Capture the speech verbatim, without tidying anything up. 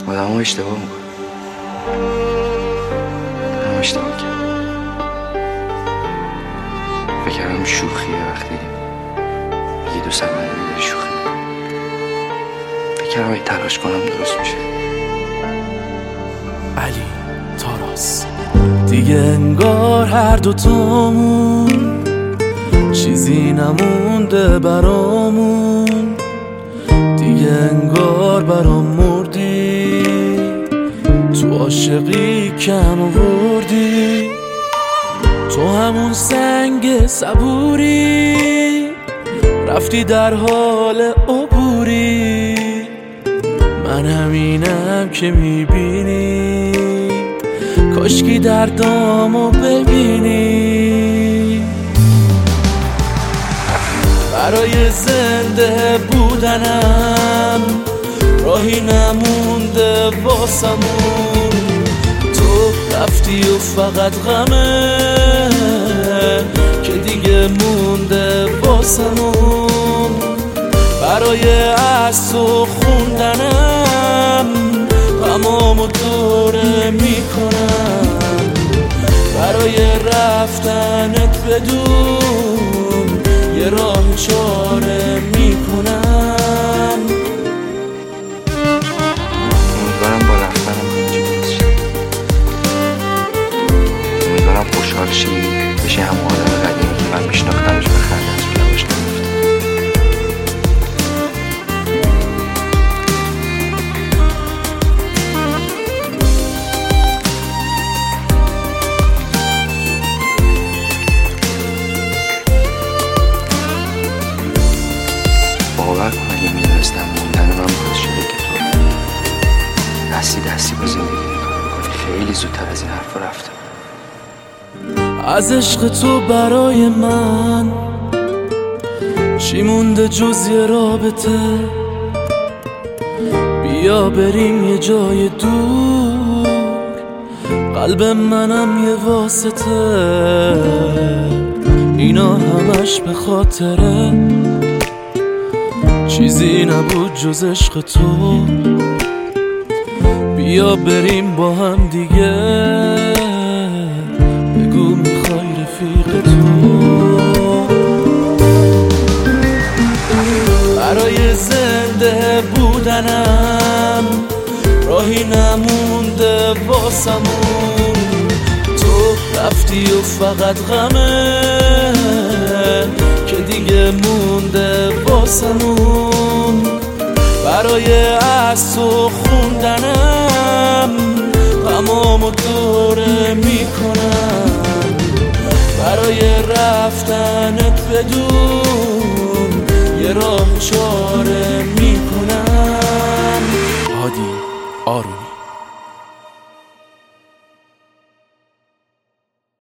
آدم ها اشتباه میکنه. آدم اشتباه کرد. فکر کردم شوخیه وقتی میگی دوست هم نداری داری شوخی میکنی. فکر کردم اگه تلاش کنم درست میشه. علی تاراس. دیگه انگار هر دوتامون چیزی نمونده برامون، دیگه انگار برام مردی، تو عاشقی کم آوردی، تو همون سنگ صبوری رفتی در حال عبوری، من همینم که میبینی کاشکی دردامو ببینی. برای زنده بودنم راهی نمونده واسمون، تو رفتی و فقط غمه که دیگه مونده واسمون. برای از تو خوندنم غمامو دوره میکنم، برای رفتنت بدون یه راه چاره میکنم. امیدوارم با رفتنم همینجا بشه. امیدوارم خوشحال شی بشه همون آدم قدیمی که من میشناختمش به خنده از رو لباش نمیفته. باور کن اگه میدونستم موندن من باعث شده که تو دستی دستی با زندگی نگاه میکنی خیلی زودتر از این حرف رفتم. از عشق تو برای من چی مونده جز یه رابطه؟ بیا بریم یه جای دور، قلب منم یه واسطه، اینا همش به خاطره چیزی نبود جز عشق تو. بیا بریم با هم دیگه، بگو میخوای رفیق تو. برای زنده بودنم راهی نمونده واسمون، تو رفتی و فقط غمه که دیگه مونده واسمون. برای از تو خوندنم غمامو دوره میکنم، برای رفتنت بدون یه راه چاره میکنم. هادی آرومی.